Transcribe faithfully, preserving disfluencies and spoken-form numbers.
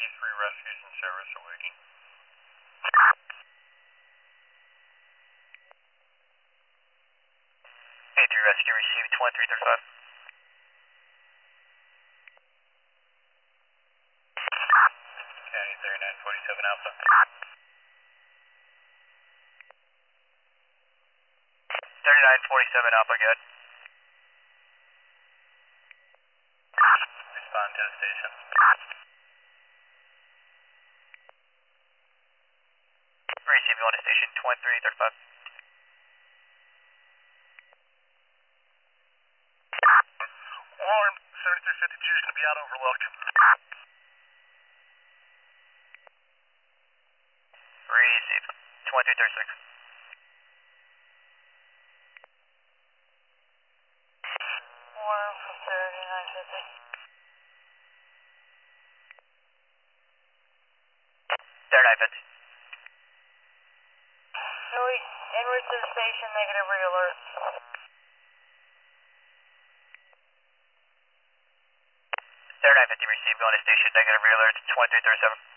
eighty-three rescues in service awaiting. eighty-three rescue received twenty-three thirty-five. County thirty-nine forty-seven Alpha. thirty-nine forty-seven Alpha, good. Respond to the station. Receive going to station twenty-three thirty-five. Alarm, seventy-three fifty-two is going to be out overlook. Receive, twenty-three thirty-six. Alarm for thirty-nine fifty. thirty-nine fifty. Noise, en route to the station, negative re-alert. thirty-nine fifty received going to station, negative re-alert, twenty-three thirty-seven.